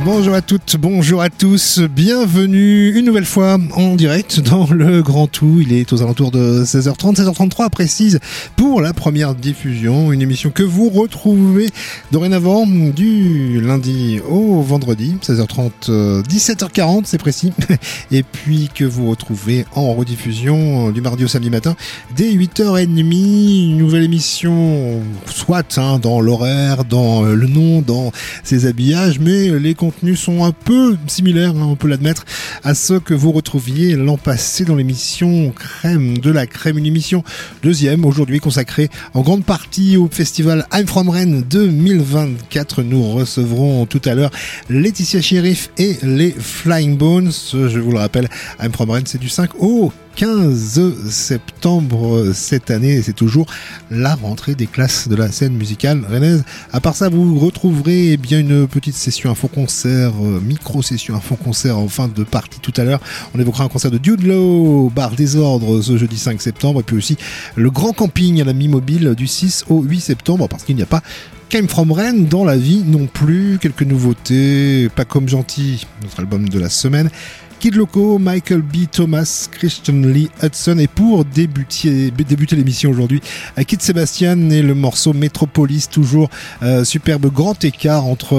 Bonjour à toutes, bonjour à tous, bienvenue une nouvelle fois en direct dans le Grand Tout. Il est aux alentours de 16h30, 16h33 précise pour la première diffusion, une émission que vous retrouvez dorénavant du lundi au vendredi, 16h30, 17h40 c'est précis, et puis que vous retrouvez en rediffusion du mardi au samedi matin dès 8h30, une nouvelle émission, soit dans l'horaire, dans le nom, dans ses habillages, mais les contenus sont un peu similaires, on peut l'admettre, à ceux que vous retrouviez l'an passé dans l'émission Crème de la Crème, une émission deuxième aujourd'hui consacrée en grande partie au festival I'm From Rennes 2024. Nous recevrons tout à l'heure Laetitia Sheriff et les Flying Bones. Je vous le rappelle, I'm From Rennes, c'est du 5 au 15 septembre cette année et c'est toujours la rentrée des classes de la scène musicale rennaise. À part ça, vous retrouverez bien une petite session info-concert, micro-session info-concert en fin de partie tout à l'heure. On évoquera un concert de Dude Low, Bar Désordre ce jeudi 5 septembre et puis aussi le grand camping à la Mi-Mobile du 6 au 8 septembre parce qu'il n'y a pas qu'Im From Rennes dans la vie non plus. Quelques nouveautés, Pas Comme Gentil, notre album de la semaine, Kid Loco, Michael B. Thomas, Christian Lee Hudson et pour débuter l'émission aujourd'hui, Kid Sebastian et le morceau Metropolis, toujours superbe grand écart entre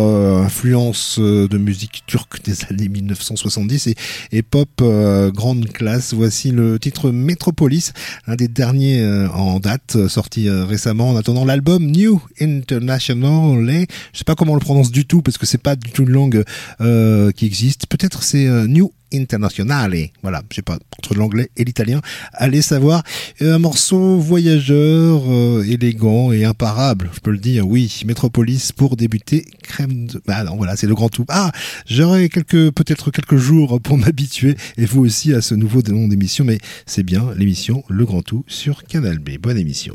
influence de musique turque des années 1970 et pop grande classe. Voici le titre Metropolis, un des derniers en date, sorti récemment en attendant l'album New International. Je sais pas comment on le prononce du tout parce que c'est pas du tout une langue qui existe. Peut-être c'est New Internationale, voilà, je sais pas, entre l'anglais et l'italien, allez savoir. Un morceau voyageur, élégant et imparable, je peux le dire, oui, Metropolis pour débuter, crème de... Ah non, voilà, c'est le Grand Tout. Ah, j'aurai peut-être quelques jours pour m'habituer, et vous aussi à ce nouveau nom d'émission, mais c'est bien l'émission Le Grand Tout sur Canal B. Bonne émission.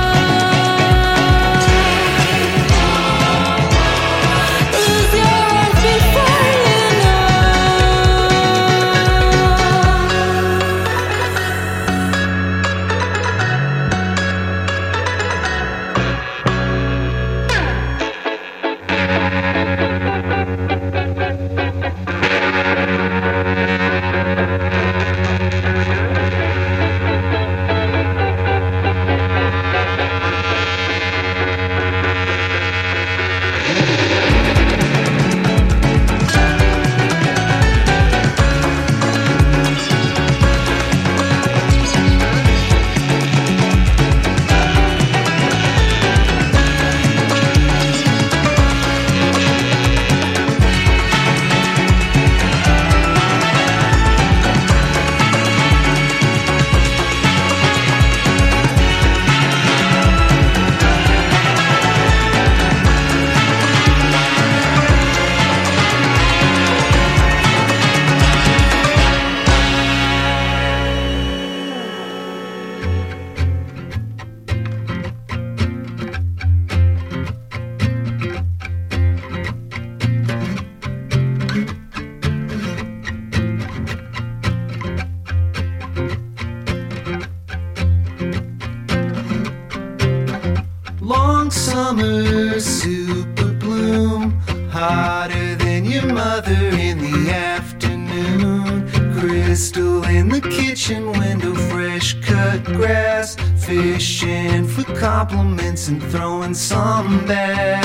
Your summer super bloom, hotter than your mother in the afternoon. Crystal in the kitchen window, fresh cut grass, fishing for compliments and throwing some back.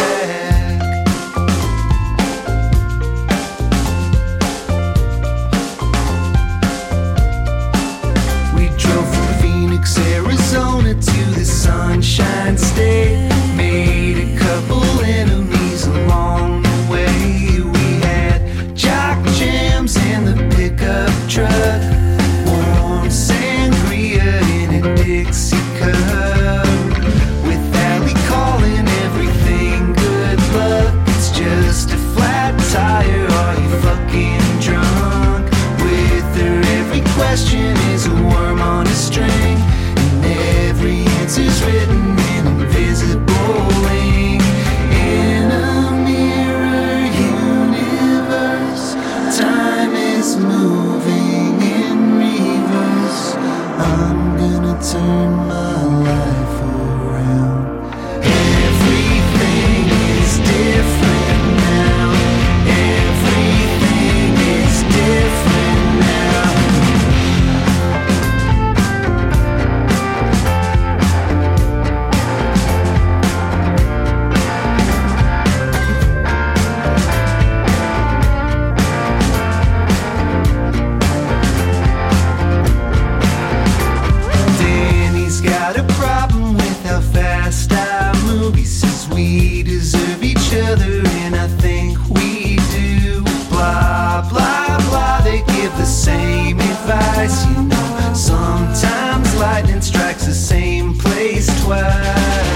We drove from Phoenix, Arizona to the Sunshine State, made a couple enemies along the way. We had jock jams in the pickup truck, warm sangria in a Dixie cup, with Allie calling everything good luck. It's just a flat tire, are you fucking drunk? With her every question is a worm on a string, and every answer's written in invisible ink. In a mirror universe, time is moving in reverse. I'm gonna turn my life around. Everything is different now. Everything is different now. Danny's got a problem with how fast I move. He says we deserve each other, and I think we do. Blah, blah, blah, they give the same advice. You know, sometimes lightning strikes the same place twice.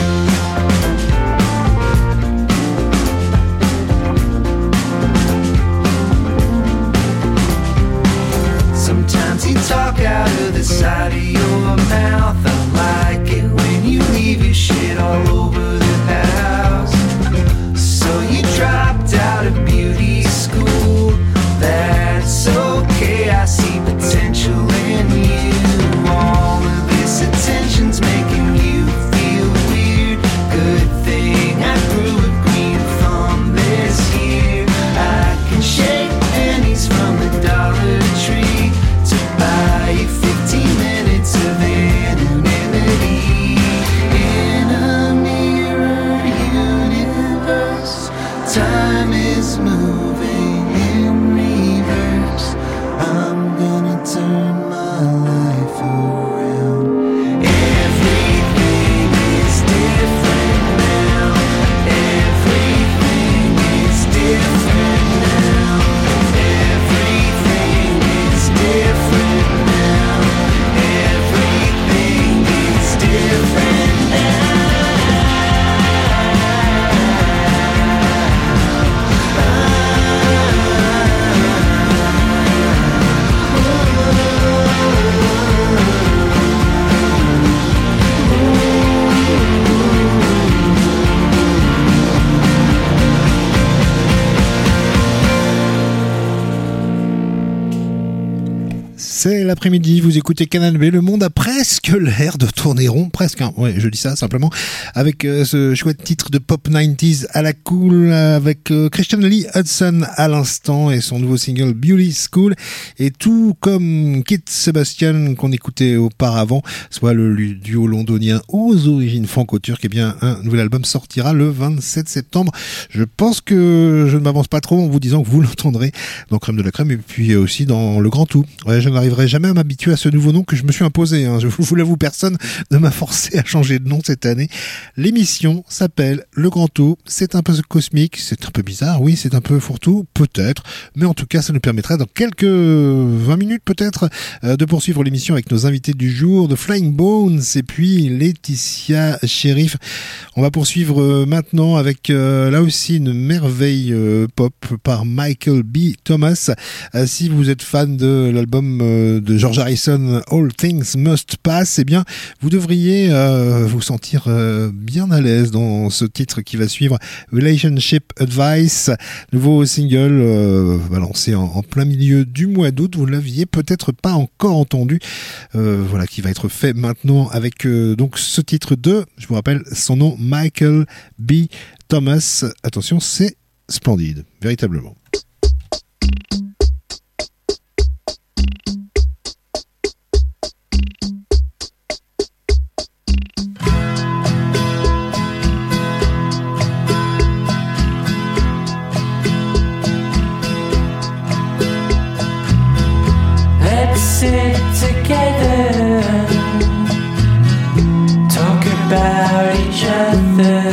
Sometimes you talk out of the side of your mouth. I like it when you leave your shit all over the house. So you dropped out of beauty school. That's okay, I see potential in you. All of this attention's making you feel weird. Good thing I grew a green thumb this year. I can shake pennies from the Dollar Tree to buy you 15 minutes of anonymity. In a mirror universe, time is moving in reverse. I'm gonna turn my life around. Everything is different now. Everything is different now. Everything is different now. Everything is different now. C'est l'après-midi, vous écoutez Canal B, le monde a presque l'air de tourner rond, presque, hein. Ouais, je dis ça simplement, avec ce chouette titre de pop 90s à la cool, avec Christian Lee Hudson à l'instant et son nouveau single Beauty School, et tout comme Kit Sebastian qu'on écoutait auparavant, soit le duo londonien aux origines franco-turques, et bien un nouvel album sortira le 27 septembre. Je pense que je ne m'avance pas trop en vous disant que vous l'entendrez dans Crème de la Crème et puis aussi dans Le Grand Tout. Ouais, je n'arriverai jamais à m'habituer à ce nouveau nom que je me suis imposé, hein. Je vous l'avoue, personne ne m'a forcé à changer de nom cette année. L'émission s'appelle Le Grand Tout, c'est un peu cosmique, c'est un peu bizarre, oui, c'est un peu fourre-tout, peut-être, mais en tout cas ça nous permettra dans quelques 20 minutes peut-être de poursuivre l'émission avec nos invités du jour, de Flying Bones et puis Laetitia Sheriff. On va poursuivre maintenant avec là aussi une merveille pop par Michael B. Thomas. Si vous êtes fan de l'album de George Harrison, All Things Must Pass, eh bien, vous devriez vous sentir bien à l'aise dans ce titre qui va suivre, Relationship Advice, nouveau single lancé en plein milieu du mois d'août. Vous l'aviez peut-être pas encore entendu, voilà, qui va être fait maintenant avec donc ce titre je vous rappelle son nom, Michael B. Thomas. Attention, c'est splendide, véritablement. Let's sit together, talk about each other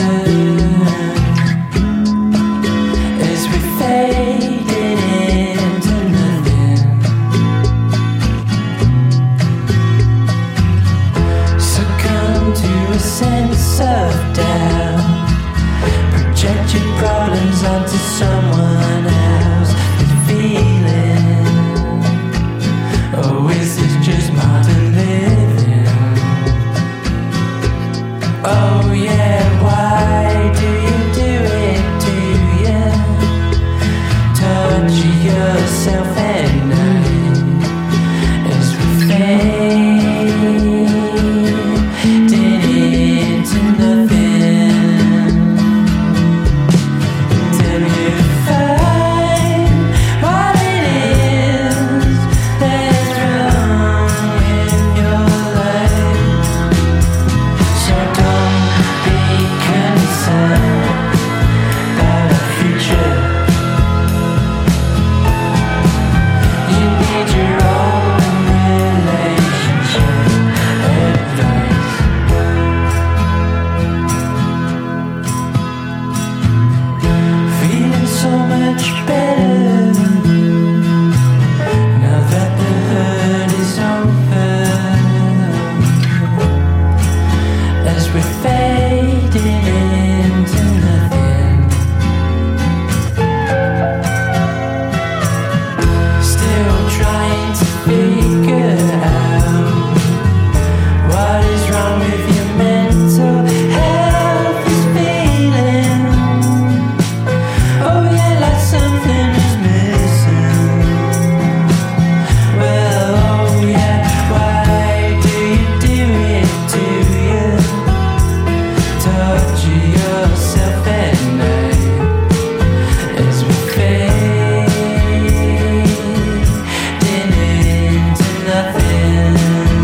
as we fade into nothing. Succumb to a sense of doubt, project your problems onto someone else with feeling. Oh, is this just modern living? Oh yeah, why do you do it? Do you touch yourself at night as we fade into nothing? Till you find what it is that's wrong with your life. So don't be concerned about the future. You need your own relationship advice. Feeling so much better now that the hurt is over, as we fade into nothing. Still trying to figure out what is wrong with your mental health is feeling. Oh yeah, like something is missing. Well, oh yeah, why do you do it? Do you touch yourself at night as we fade into nothing?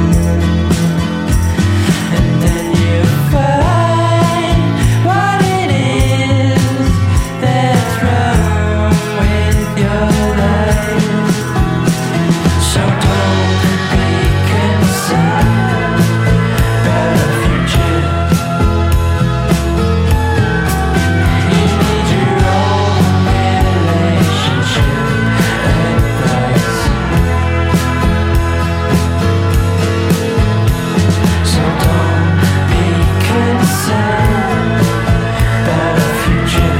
And then you find what it is that's wrong with your life. So don't be concerned about the future. You need your own relationship advice. So don't be concerned about the future.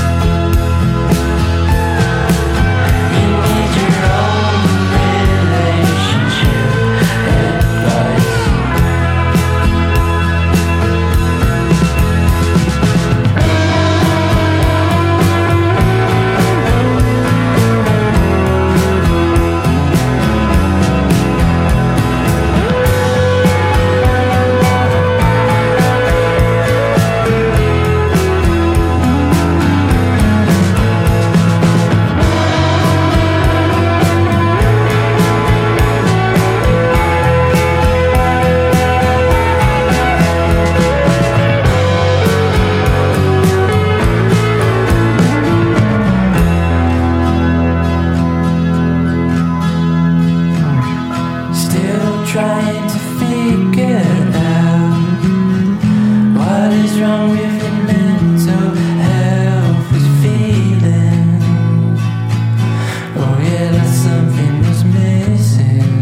You need your own relationship advice. Still trying to figure out what is wrong with your mental health is feeling. Oh yeah, like something is missing.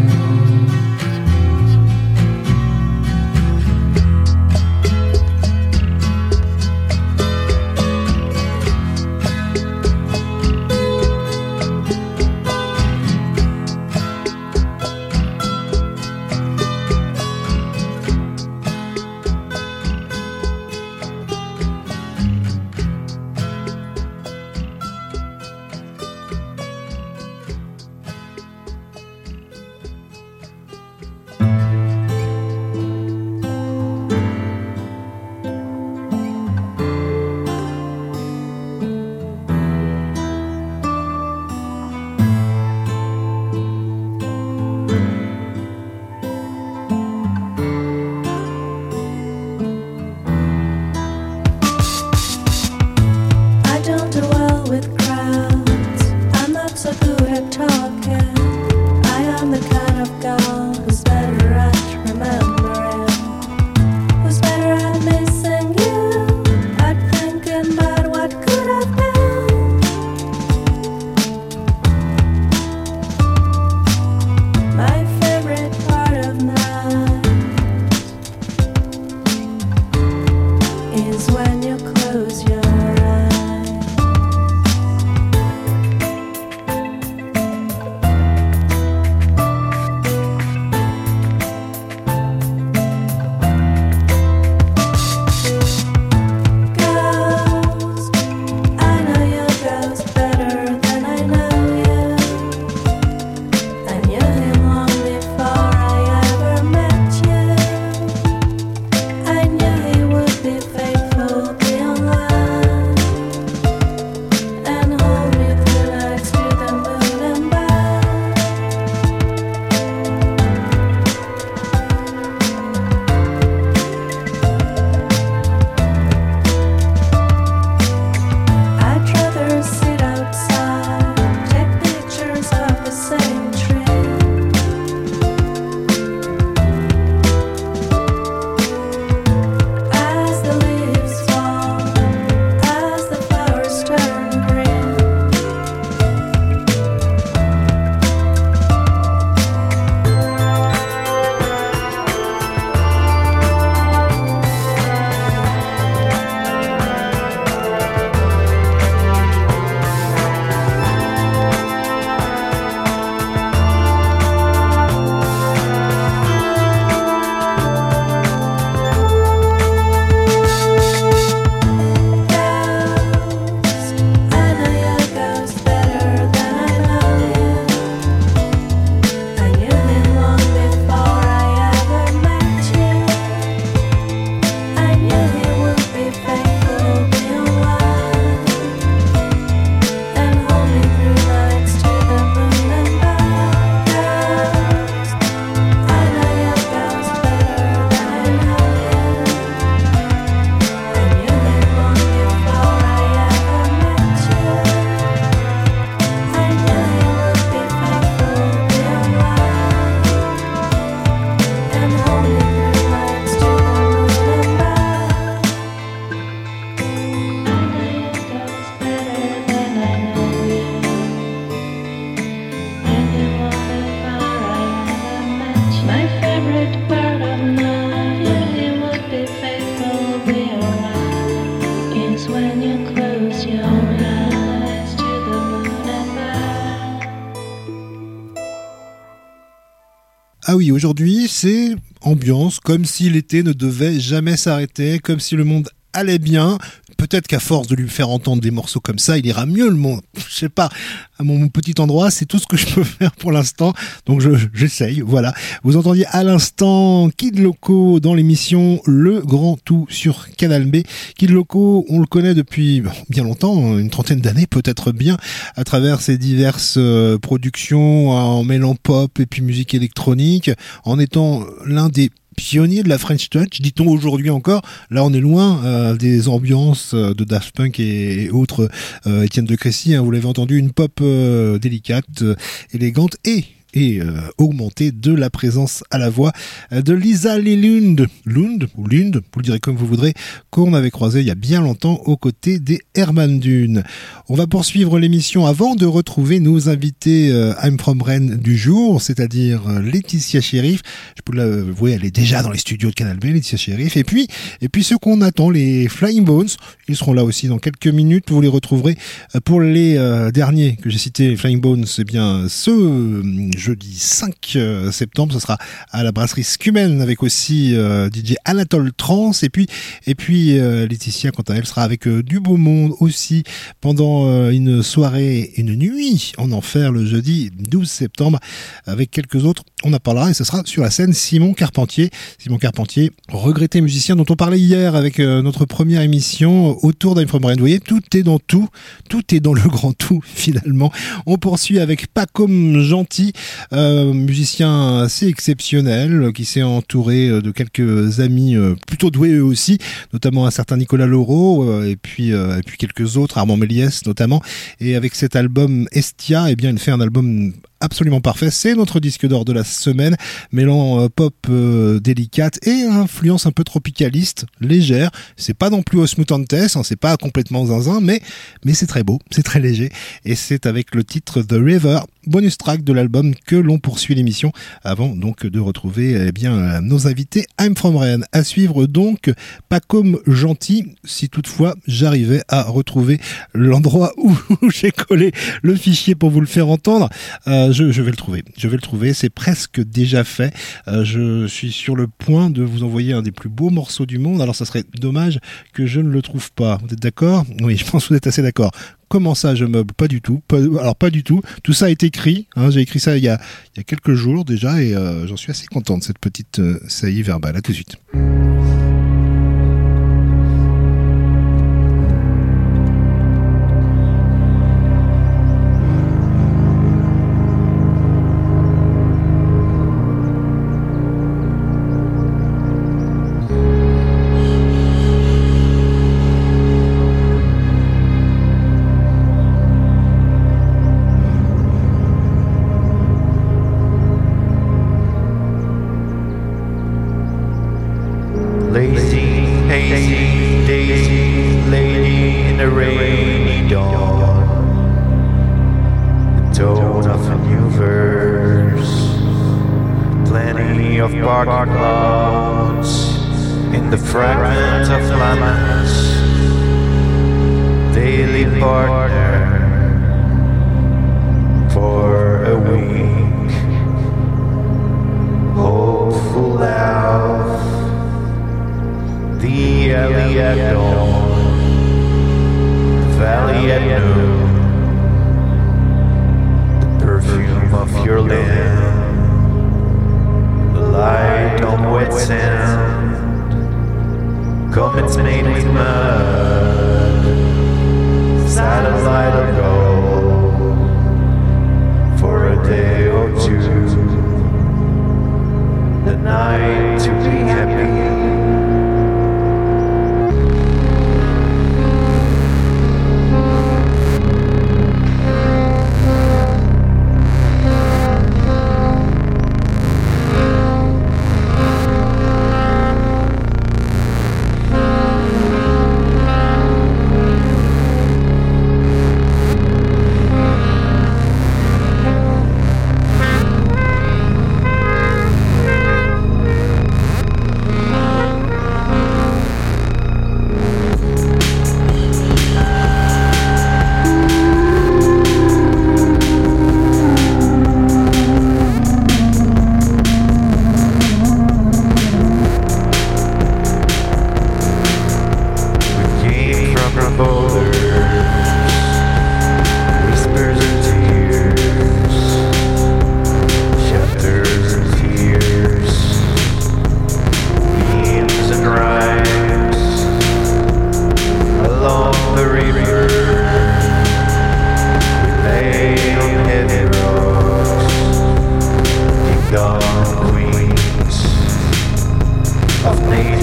Ah oui, aujourd'hui, c'est ambiance, comme si l'été ne devait jamais s'arrêter, comme si le monde allait bien. Peut-être qu'à force de lui faire entendre des morceaux comme ça, il ira mieux le monde. Je sais pas. À mon petit endroit, c'est tout ce que je peux faire pour l'instant. Donc j'essaye. Voilà. Vous entendiez à l'instant Kid Loco dans l'émission Le Grand Tout sur Canal B. Kid Loco, on le connaît depuis bien longtemps, une trentaine d'années peut-être bien, à travers ses diverses productions en mêlant pop et puis musique électronique, en étant l'un des pionnier de la French Touch, dit-on aujourd'hui encore. Là, on est loin des ambiances de Daft Punk et autres. Étienne de Crécy, hein, vous l'avez entendu, une pop délicate, élégante et augmenter de la présence à la voix de Lisa Lund, vous le direz comme vous voudrez, qu'on avait croisé il y a bien longtemps aux côtés des Herman Dune. On va poursuivre l'émission avant de retrouver nos invités I'm From Rennes du jour, c'est-à-dire Laetitia Sheriff. Je peux l'avouer, elle est déjà dans les studios de Canal B, Laetitia Sheriff. Et puis ceux qu'on attend, les Flying Bones, ils seront là aussi dans quelques minutes. Vous les retrouverez pour les derniers que j'ai cités, les Flying Bones. C'est bien ce jeudi 5 septembre, ce sera à la brasserie Scumen avec aussi DJ Anatole Trans et puis Laetitia quant à elle sera avec du beau monde aussi pendant une soirée, une nuit en enfer le jeudi 12 septembre avec quelques autres. On en parlera et ce sera sur la scène Simon Carpentier, regretté musicien dont on parlait hier avec notre première émission autour d'Im From Rennes. Vous voyez, tout est dans le grand tout finalement. On poursuit avec Pacôme Gentil, musicien assez exceptionnel qui s'est entouré de quelques amis plutôt doués eux aussi, notamment un certain Nicolas Laureau et puis quelques autres, Armand Méliès notamment, et avec cet album Estia, eh bien il fait un album absolument parfait. C'est notre disque d'or de la semaine, mêlant pop délicate et influence un peu tropicaliste, légère. C'est pas non plus Osmoot Antes, hein, c'est pas complètement zinzin, mais c'est très beau, c'est très léger. Et c'est avec le titre The River, bonus track de l'album, que l'on poursuit l'émission avant donc de retrouver nos invités I'm From Rennes. À suivre donc Pacôme Gentil, si toutefois j'arrivais à retrouver l'endroit où j'ai collé le fichier pour vous le faire entendre. Je vais le trouver, c'est presque déjà fait. Je suis sur le point de vous envoyer un des plus beaux morceaux du monde, alors ça serait dommage que je ne le trouve pas. Vous êtes d'accord ? Oui, je pense que vous êtes assez d'accord. Comment ça, je meuble ? Pas du tout. Pas du tout. Tout ça est écrit. Hein, j'ai écrit ça il y a quelques jours déjà et j'en suis assez content de cette petite saillie verbale. À tout de suite.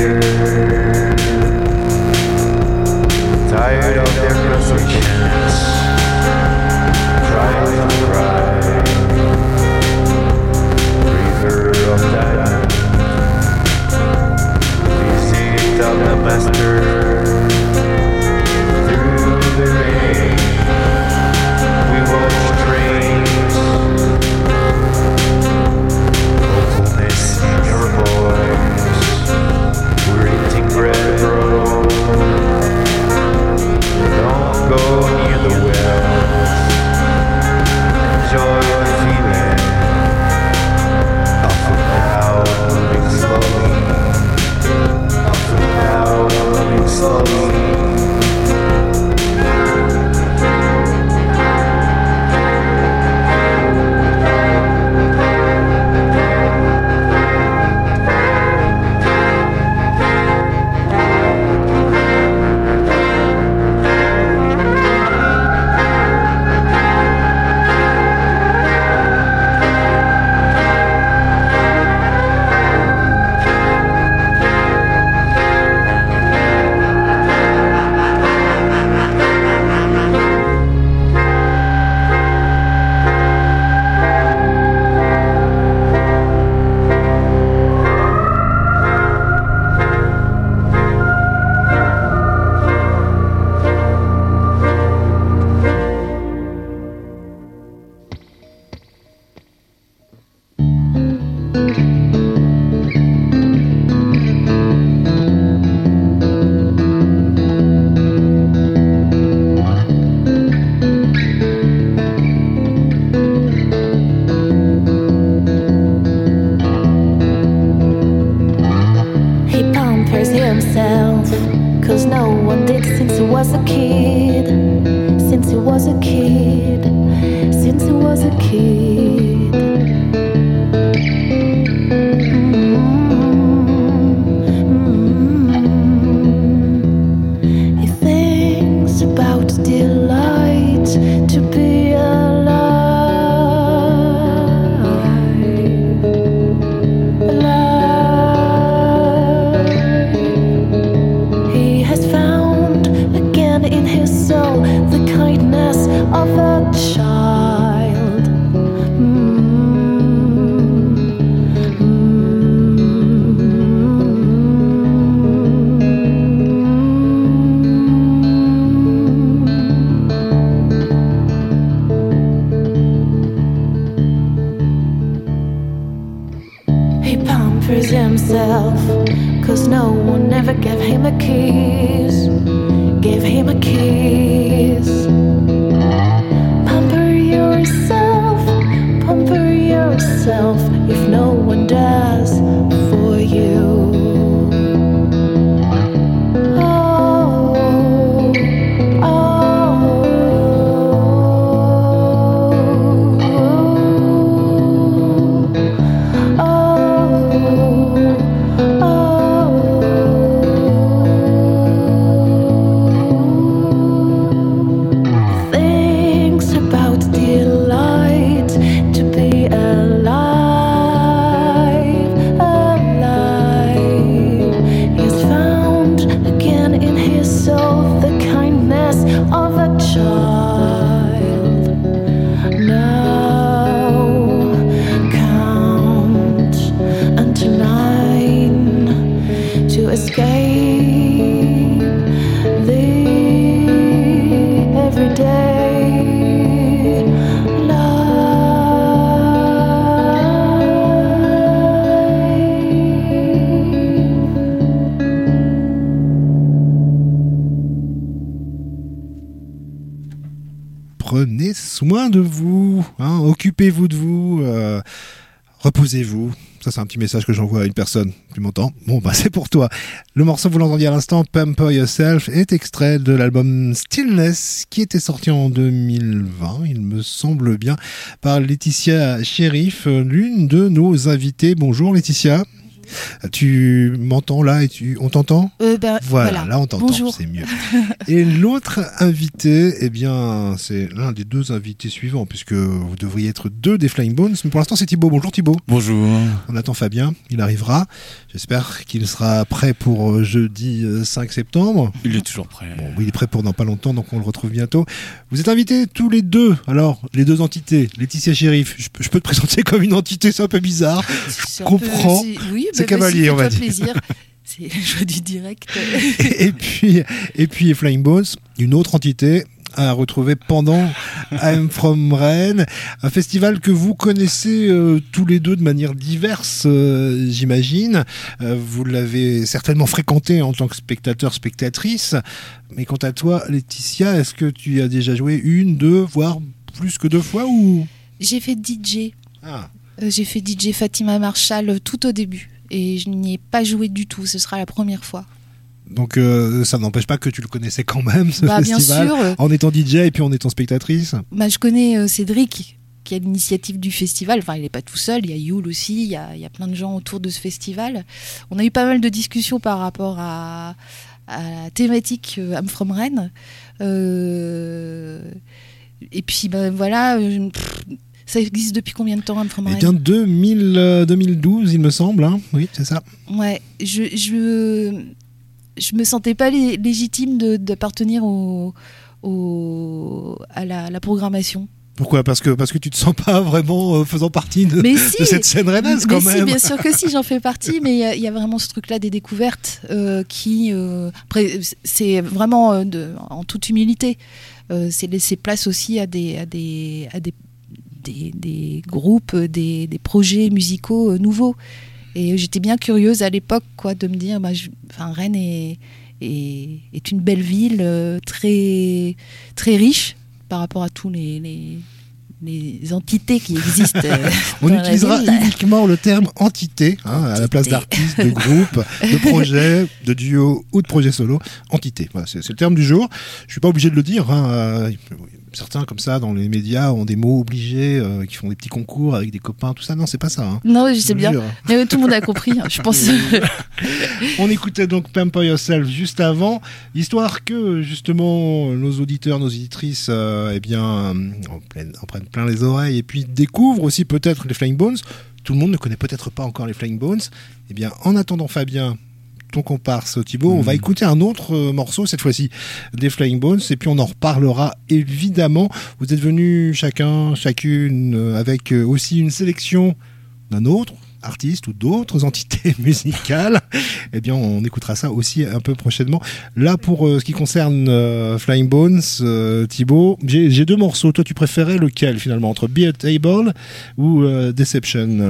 later. Tired of their frustrations, trying to cry. River of diamond, visit of the master. Through the rain, we watch trains. Hopefulness in your voice. We're eating bread, bro. Don't go near the well. Enjoy the feeling. Up and down, moving slowly. Up and down, moving slowly. Prenez soin de vous, hein, occupez-vous de vous, reposez-vous. Ça, c'est un petit message que j'envoie à une personne. Tu m'entends ? Bon, bah, c'est pour toi. Le morceau, vous l'entendiez à l'instant, Pamper Yourself, est extrait de l'album Stillness, qui était sorti en 2020, il me semble bien, par Laetitia Sheriff, l'une de nos invitées. Bonjour Laetitia. Bonjour. Tu m'entends là et on t'entend ? Voilà, là on t'entend, Bonjour. c'est mieux. Et l'autre invité, eh bien, c'est l'un des deux invités suivants, puisque vous devriez être deux des Flying Bones, mais pour l'instant c'est Thibaut. Bonjour Thibaut. Bonjour. On attend Fabien, il arrivera. J'espère qu'il sera prêt pour jeudi 5 septembre. Il est toujours prêt. Bon, oui, il est prêt pour dans pas longtemps, donc on le retrouve bientôt. Vous êtes invités tous les deux, alors, les deux entités. Laetitia Shérif, je peux te présenter comme une entité, c'est un peu bizarre. Je comprends. C'est cavalier, on va dire. Plaisir. C'est le jeu du direct. et puis Flying Bones, une autre entité à retrouver pendant I'm From Rennes, un festival que vous connaissez tous les deux de manière diverse, j'imagine. Vous l'avez certainement fréquenté en tant que spectateur, spectatrice. Mais quant à toi, Laetitia, est-ce que tu as déjà joué une, deux, voire plus que 2 fois ou... J'ai fait DJ. Ah. J'ai fait DJ Fatima Marshall tout au début. Et je n'y ai pas joué du tout. Ce sera la première fois. Donc ça n'empêche pas que tu le connaissais quand même, ce festival, bien sûr. En étant DJ et puis en étant spectatrice. Je connais Cédric, qui a l'initiative du festival. Enfin, il n'est pas tout seul. Il y a Yul aussi. Il y a plein de gens autour de ce festival. On a eu pas mal de discussions par rapport à la thématique I'm From Rennes. Et puis, voilà... ça existe depuis combien de temps, I'm From Rennes ? Eh bien, 2012, il me semble. Hein. Oui, c'est ça. Ouais, je me sentais pas légitime d'appartenir à la programmation. Pourquoi ? Parce que tu te sens pas vraiment faisant partie de cette scène rennaise quand même. Si, bien sûr que si, j'en fais partie, mais il y a vraiment ce truc-là des découvertes qui, après, c'est vraiment en toute humilité, c'est laisser place aussi à des groupes, des projets musicaux nouveaux. Et j'étais bien curieuse à l'époque, de me dire, Rennes est une belle ville très très riche par rapport à tous les entités qui existent. On utilisera uniquement le terme entité, à la place d'artiste, de groupe, de projet, de duo ou de projet solo. Entité, voilà, c'est le terme du jour. Je suis pas obligé de le dire. Certains, comme ça, dans les médias, ont des mots obligés, qui font des petits concours avec des copains, tout ça. Non, c'est pas ça. Non, je sais bien. Mais tout le monde a compris, je pense. On écoutait donc Pamper Yourself juste avant, histoire que, justement, nos auditeurs, nos auditrices, en prennent plein les oreilles et puis découvrent aussi peut-être les Flying Bones. Tout le monde ne connaît peut-être pas encore les Flying Bones. Eh bien, en attendant Fabien, ton comparse Thibaut, on va écouter un autre morceau, cette fois-ci des Flying Bones, et puis on en reparlera évidemment. Vous êtes venus chacune avec aussi une sélection d'un autre artiste ou d'autres entités musicales. Eh bien, on écoutera ça aussi un peu prochainement. Là, pour ce qui concerne Flying Bones, Thibaut, j'ai 2 morceaux. Toi, tu préférais lequel finalement, entre Be a Table ou Deception ?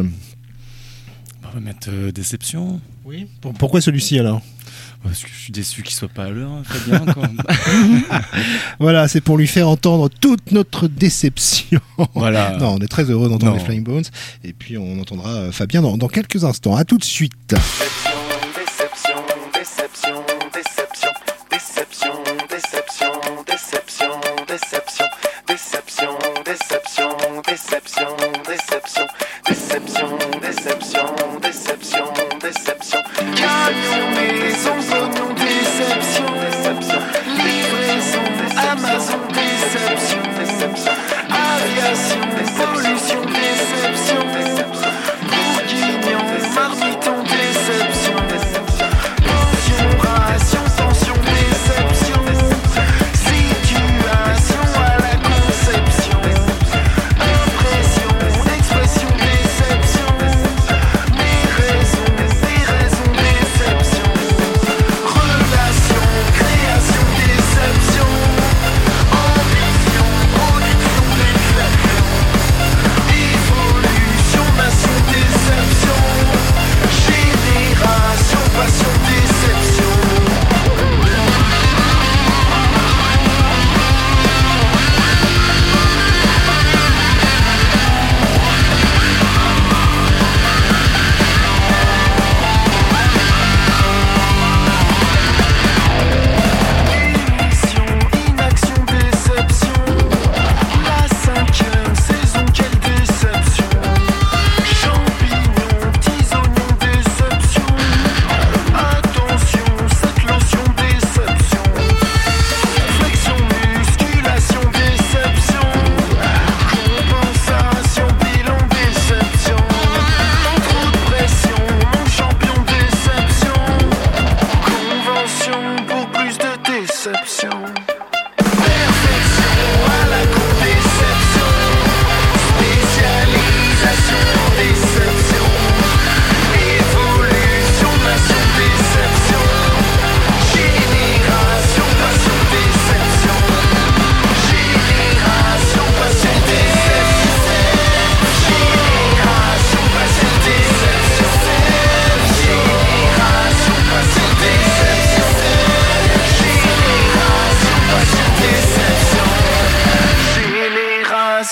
On va mettre Déception. Oui. Pourquoi celui-ci alors ? Parce que je suis déçu qu'il soit pas à l'heure, Fabien. Voilà, c'est pour lui faire entendre toute notre déception. Voilà. Non, on est très heureux d'entendre les Flying Bones. Et puis on entendra Fabien dans quelques instants. À tout de suite. Déception, déception, déception, déception, déception, déception, déception, déception, déception, déception, déception, déception, déception, déception, déception. Camion, maison, oignon, déception, déception. Livraison, Amazon, déception, déception. Aviation, pollution, déception, déception. Bourguignon, marmiton, déception, déception. Pension, ration, tension, déception. Situation à la conception. Impression, expression, déception. Des raisons, déception.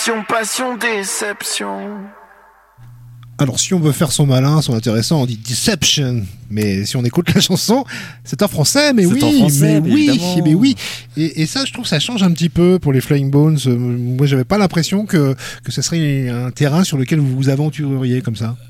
passion, passion, déception. Alors si on veut faire son malin, son intéressant, on dit Deception. Mais si on écoute la chanson, c'est en français, mais C'est oui, en français, mais évidemment. mais oui. Et ça, je trouve, ça change un petit peu pour les Flying Bones. Moi, j'avais pas l'impression que ce serait un terrain sur lequel vous vous aventureriez comme ça.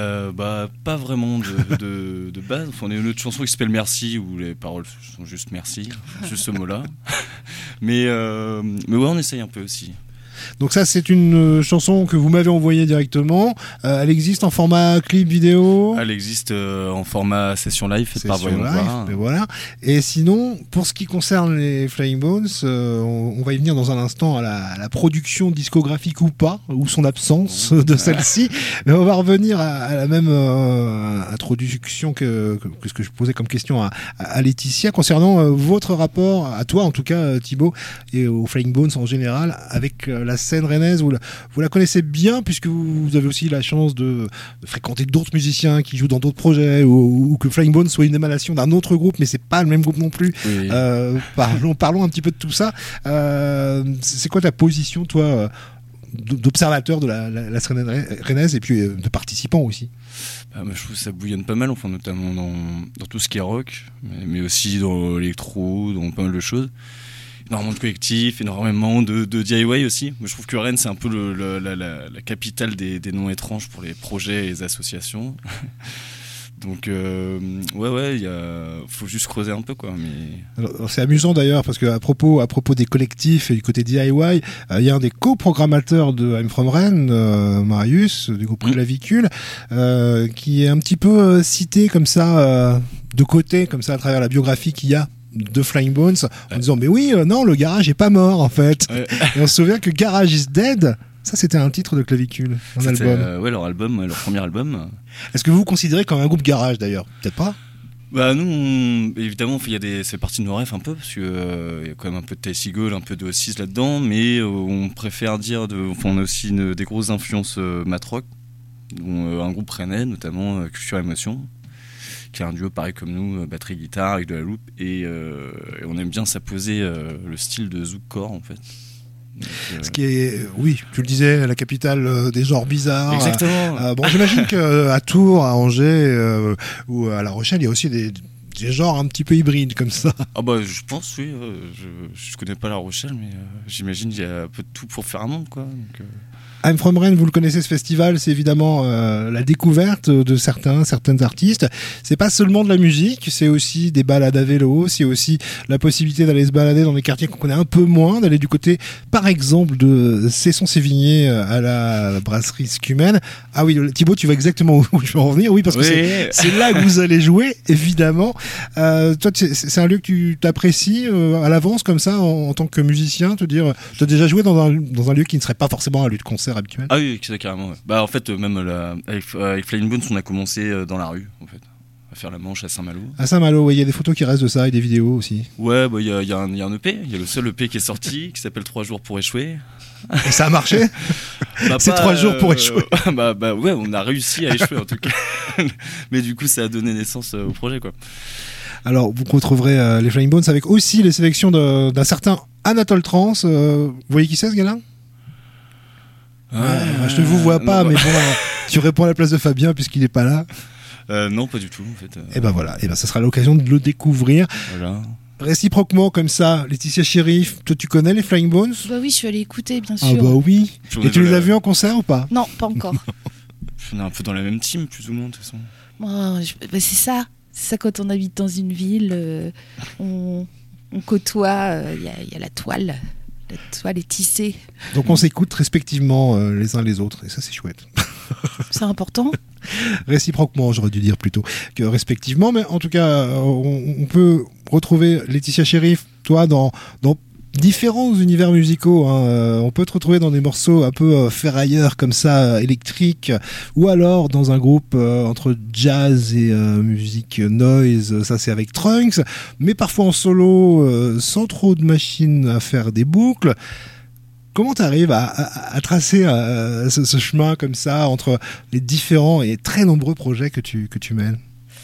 Pas vraiment de base. Enfin, on a une autre chanson qui s'appelle Merci, où les paroles sont juste merci, juste ce mot-là. Mais ouais, on essaye un peu aussi. Donc ça, c'est une chanson que vous m'avez envoyée directement. Elle existe en format clip vidéo. Elle existe en format session live faite par Session Voyons live, Voir. mais voilà. Et sinon, pour ce qui concerne les Flying Bones, on va y venir dans un instant à la production discographique ou pas, ou son absence de celle-ci. Mais on va revenir à la même introduction que ce que je posais comme question à Laetitia concernant votre rapport, à toi en tout cas Thibaut, et aux Flying Bones en général, avec la scène rennaise. Vous la connaissez bien puisque vous avez aussi la chance de fréquenter d'autres musiciens qui jouent dans d'autres projets, ou que Flying Bones soit une émanation d'un autre groupe, mais c'est pas le même groupe non plus. Oui. Parlons un petit peu de tout ça. C'est quoi ta position, toi, d'observateur de la scène rennaise, et puis de participant aussi? Moi, je trouve que ça bouillonne pas mal, enfin, notamment dans tout ce qui est rock, mais aussi dans l'électro, dans pas mal de choses. Énormément de collectifs, énormément de DIY aussi. Moi, je trouve que Rennes, c'est un peu la capitale des noms étranges pour les projets et les associations. Donc, ouais, faut juste creuser un peu, quoi. Mais... Alors, c'est amusant d'ailleurs, parce que à propos des collectifs et du côté DIY, il y a un des coprogrammateurs de I'm From Rennes, Marius, du groupe Clavicule, qui est un petit peu cité comme ça, de côté, comme ça, à travers la biographie qu'il y a de Flying Bones, en disant mais oui, non, le garage est pas mort en fait. Ouais. Et on se souvient que Garage is Dead, ça c'était un titre de Clavicule, un album. Ouais, leur album, leur premier album. Est-ce que vous vous considérez comme un groupe garage d'ailleurs? Peut-être pas. Bah nous, évidemment, c'est partie de nos rêves un peu, parce que y a quand même un peu de Ty Segall, un peu de Oasis là-dedans, mais on préfère dire, on a aussi des grosses influences mat rock, dont un groupe rennais, notamment Culture Émotion, qui est un duo pareil comme nous, batterie guitare avec de la loupe, et on aime bien s'apposer le style de zoukcore en fait. Donc, ce qui est, oui, tu le disais, la capitale des genres bizarres. Exactement. Bon, j'imagine qu'à Tours, à Angers ou à La Rochelle, il y a aussi des genres un petit peu hybrides comme ça. Ah bah je pense, oui. Je connais pas La Rochelle, mais j'imagine qu'il y a un peu de tout pour faire un monde, quoi. Donc, I'm From Rennes, vous le connaissez, ce festival, c'est évidemment la découverte de certaines artistes. C'est pas seulement de la musique, c'est aussi des balades à vélo, c'est aussi la possibilité d'aller se balader dans des quartiers qu'on connaît un peu moins, d'aller du côté, par exemple, de Cesson-Sévigné à la brasserie Scumen. Ah oui, Thibaut, tu vois exactement où je veux en venir. Oui, parce que c'est là que vous allez jouer, évidemment. Toi, c'est un lieu que tu t'apprécies à l'avance, comme ça, en tant que musicien, te dire, tu as déjà joué dans un lieu qui ne serait pas forcément un lieu de concert habituel? Ah oui, c'est carrément. Ouais. Bah en fait, même avec Flying Bones, on a commencé dans la rue, en fait, à faire la manche à Saint-Malo. À Saint-Malo, oui, il y a des photos qui restent de ça et des vidéos aussi. Ouais, bah il y a un EP, il y a le seul EP qui est sorti, qui s'appelle 3 jours pour échouer. Et ça a marché? C'est 3 jours pour échouer. Bah ouais, on a réussi à échouer en tout cas. Mais du coup, ça a donné naissance au projet, quoi. Alors, vous retrouverez les Flying Bones avec aussi les sélections d'un certain Anatole Trans. Vous voyez qui c'est, ce gars-là? Je ne vous vois pas, mais bon, tu réponds à la place de Fabien puisqu'il n'est pas là. Non, pas du tout, en fait. Et ben voilà, ça sera l'occasion de le découvrir. Voilà. Réciproquement, comme ça, Laetitia Shérif, toi tu connais les Flying Bones? Bah oui, je suis allée écouter, bien sûr. Ah bah oui. Et tu les as vus en concert ou pas? Non, pas encore. On est un peu dans la même team, plus ou moins, de toute façon. C'est ça. C'est ça, quand on habite dans une ville, on côtoie, il y a la toile. La toile est tissée. Donc on s'écoute respectivement les uns les autres, et ça c'est chouette. C'est important. Réciproquement, j'aurais dû dire plutôt que respectivement, mais en tout cas, on peut retrouver Laetitia Shérif, toi, dans différents univers musicaux. On peut te retrouver dans des morceaux un peu ferrailleurs comme ça, électriques, ou alors dans un groupe entre jazz et musique noise, ça c'est avec Trunks, mais parfois en solo, sans trop de machines à faire des boucles. Comment tu arrives à tracer ce chemin comme ça entre les différents et très nombreux projets que tu mènes?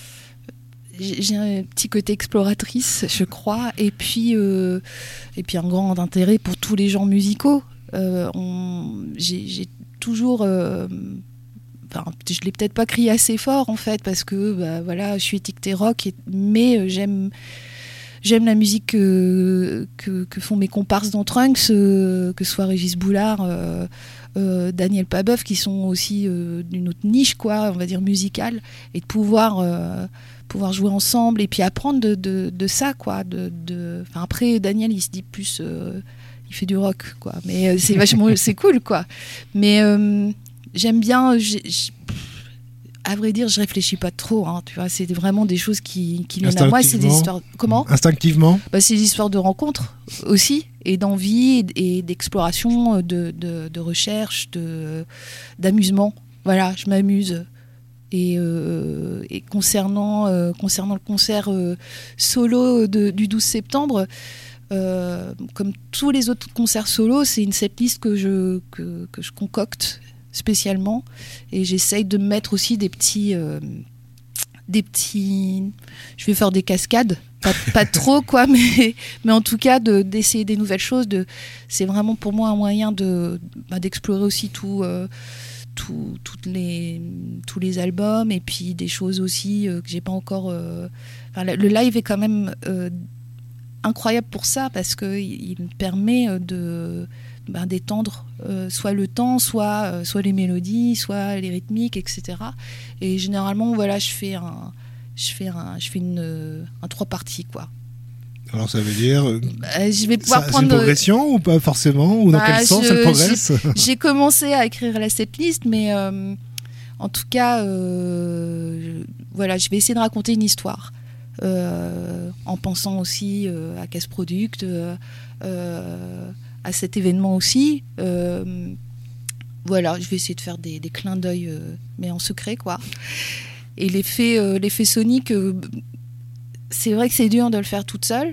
J'ai un petit côté exploratrice, je crois, et puis un grand intérêt pour tous les genres musicaux. J'ai toujours... Enfin, je l'ai peut-être pas crié assez fort en fait parce que voilà, je suis étiquetée rock, mais j'aime la musique que font mes comparses dans Trunks, que ce soit Régis Boulard, Daniel Pabeuf, qui sont aussi d'une autre niche, quoi, on va dire musicale, et de pouvoir jouer ensemble et puis apprendre de ça, quoi. Enfin, après, Daniel, il se dit plus, il fait du rock, quoi, mais c'est vachement, c'est cool, quoi. Mais j'aime bien. À vrai dire, je réfléchis pas trop. Hein, tu vois, c'est vraiment des choses qui viennent à moi. C'est des histoires. Comment ? Instinctivement. C'est des histoires de rencontres aussi, et d'envie, et d'exploration, de recherche, d'amusement. Voilà, je m'amuse. Et concernant le concert solo du 12 septembre, comme tous les autres concerts solo, c'est une setlist que je concocte spécialement, et j'essaye de mettre aussi des petits je vais faire des cascades, pas trop, quoi, mais en tout cas d'essayer des nouvelles choses. C'est vraiment pour moi un moyen d'explorer aussi tous les albums, et puis des choses aussi que j'ai pas encore. Le live est quand même incroyable pour ça, parce que il me permet d'étendre soit le temps, soit les mélodies, soit les rythmiques, etc. Et généralement, voilà, je fais un 3 parties, quoi. Alors ça veut dire je vais pouvoir c'est prendre une progression ou pas forcément, ou dans quel sens elle progresse? J'ai commencé à écrire la setlist, mais en tout cas, voilà, je vais essayer de raconter une histoire. En pensant aussi à Casse Product, à cet événement aussi. Voilà, je vais essayer de faire des clins d'œil, mais en secret, quoi. Et l'effet sonique, c'est vrai que c'est dur de le faire toute seule.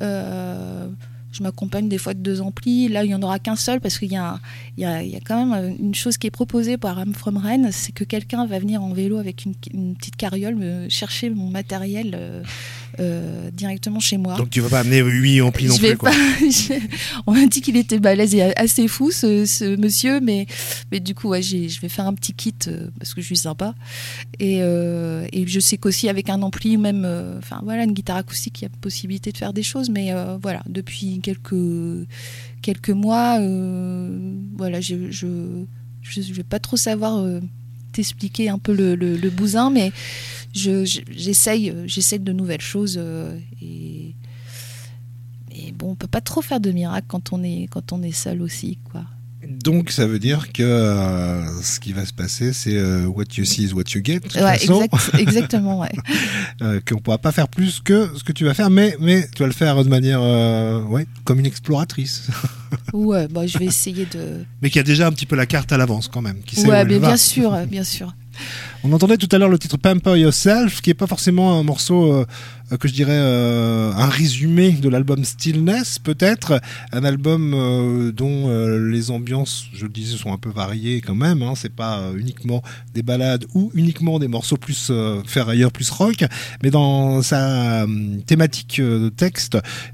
Je m'accompagne des fois de 2 amplis. Là, il n'y en aura qu'un seul, parce qu'il y a quand même une chose qui est proposée par I'm From Rennes, c'est que quelqu'un va venir en vélo avec une petite carriole me chercher mon matériel directement chez moi. Donc tu vas pas amener 8 amplis non plus, quoi. On m'a dit qu'il était balèze et assez fou, ce monsieur, mais du coup, ouais, je vais faire un petit kit parce que je suis sympa. Et je sais qu'aussi avec un ampli, même voilà, une guitare acoustique, il y a possibilité de faire des choses, mais voilà, depuis quelques mois, voilà, je vais pas trop savoir t'expliquer un peu le bousin, mais j'essaye de nouvelles choses, et bon, on peut pas trop faire de miracles quand on est seul aussi, quoi. Donc ça veut dire que ce qui va se passer, c'est what you see is what you get, de toute Ouais, façon. exactement, ouais. Qu'on pourra pas faire plus que ce que tu vas faire, mais tu vas le faire de manière comme une exploratrice. Ouais, je vais essayer de. Mais qui a déjà un petit peu la carte à l'avance quand même. Qui sait où Ouais, elle mais va. bien sûr. On entendait tout à l'heure le titre Pamper Yourself, qui est pas forcément un morceau que je dirais un résumé de l'album Stillness, peut-être un album dont les ambiances, je le disais, sont un peu variées quand même, hein. C'est pas uniquement des ballades ou uniquement des morceaux plus ferrailleurs, plus rock, mais dans sa thématique de texte,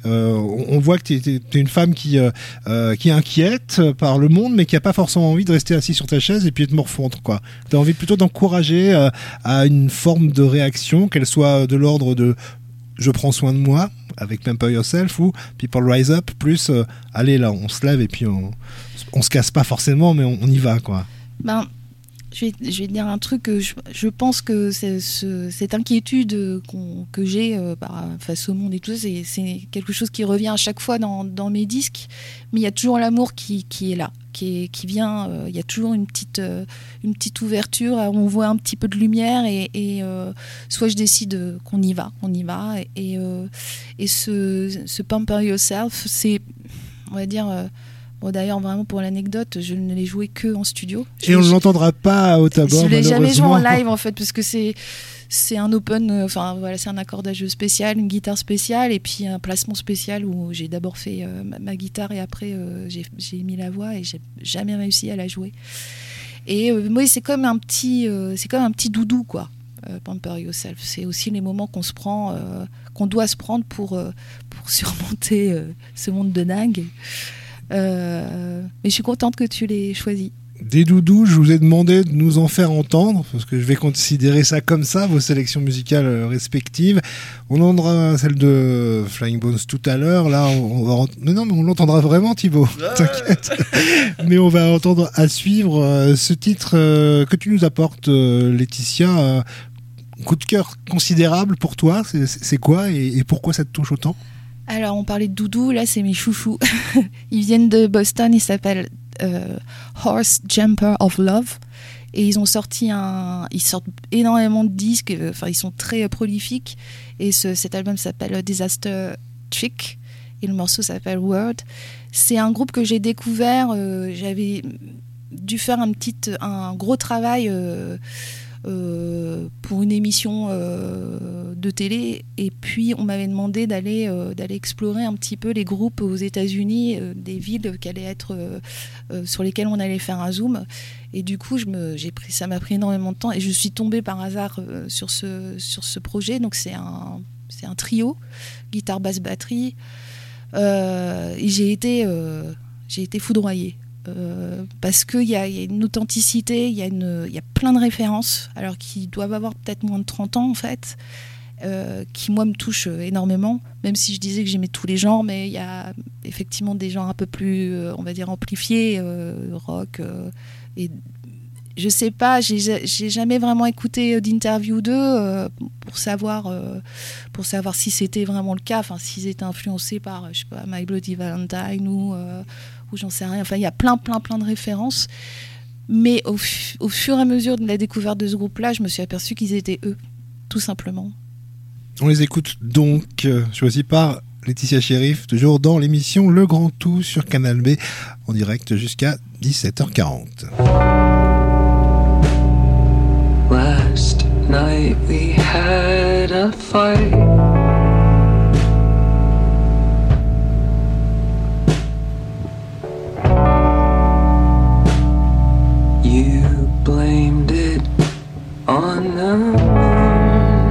on voit que t'es une femme qui est inquiète par le monde, mais qui a pas forcément envie de rester assis sur ta chaise et puis de morfondre, quoi. T'as envie plutôt d'encourager à une forme de réaction, qu'elle soit de l'ordre de je prends soin de moi avec Pamper Yourself, ou People Rise Up, plus allez là, on se lève et puis on se casse pas forcément, mais on y va, quoi. Je vais te dire un truc, je pense que cette inquiétude que j'ai face au monde et tout ça, c'est quelque chose qui revient à chaque fois dans mes disques, mais il y a toujours l'amour qui est là, qui vient, il y a toujours une petite ouverture, on voit un petit peu de lumière, et soit je décide qu'on y va, et ce Pamper Yourself, c'est, on va dire... Bon, d'ailleurs, vraiment pour l'anecdote, je ne l'ai joué que en studio. Et on ne l'entendra pas au tabord, je l'ai jamais joué en malheureusement. live, en fait, parce que c'est un open, voilà, c'est un accordage spécial, une guitare spéciale, et puis un placement spécial où j'ai d'abord fait ma guitare, et après j'ai mis la voix, et j'ai jamais réussi à la jouer. Et moi, c'est comme un petit doudou, quoi. Pamper Yourself, c'est aussi les moments qu'on doit se prendre pour surmonter ce monde de dingue. Mais je suis contente que tu l'aies choisi. Des doudous, je vous ai demandé de nous en faire entendre, parce que je vais considérer ça comme ça, vos sélections musicales respectives. On entendra celle de Flying Bones tout à l'heure. Là, non, mais on l'entendra vraiment, Thibaut. T'inquiète. Mais on va entendre à suivre ce titre que tu nous apportes, Laetitia. Coup de cœur considérable pour toi. C'est quoi et pourquoi ça te touche autant? Alors, on parlait de doudou, là, c'est mes chouchous. Ils viennent de Boston, ils s'appellent Horse Jumper of Love. Et ils sortent énormément de disques, ils sont très prolifiques. Et cet album s'appelle Disaster Trick. Et le morceau s'appelle Word. C'est un groupe que j'ai découvert. J'avais dû faire un gros travail pour une émission de télé, et puis on m'avait demandé d'aller explorer un petit peu les groupes aux États-Unis, des villes qui allaient être sur lesquelles on allait faire un zoom, et du coup ça m'a pris énormément de temps et je suis tombée par hasard sur ce projet. Donc c'est un trio, guitare, basse, batterie, et j'ai été foudroyée. Parce qu'il y a une authenticité, il y a plein de références, alors qu'ils doivent avoir peut-être moins de 30 ans en fait, qui moi me touchent énormément, même si je disais que j'aimais tous les genres, mais il y a effectivement des genres un peu plus, on va dire, amplifiés, rock, et je sais pas, j'ai jamais vraiment écouté d'interview d'eux pour savoir si c'était vraiment le cas, enfin s'ils étaient influencés par, je sais pas, My Bloody Valentine ou j'en sais rien. Enfin, il y a plein de références. Mais au fur et à mesure de la découverte de ce groupe-là, je me suis aperçue qu'ils étaient eux, tout simplement. On les écoute donc, choisis par Laetitia Sheriff, toujours dans l'émission Le Grand Tout sur Canal B, en direct jusqu'à 17h40. Last night we had a fight. You blamed it on the moon,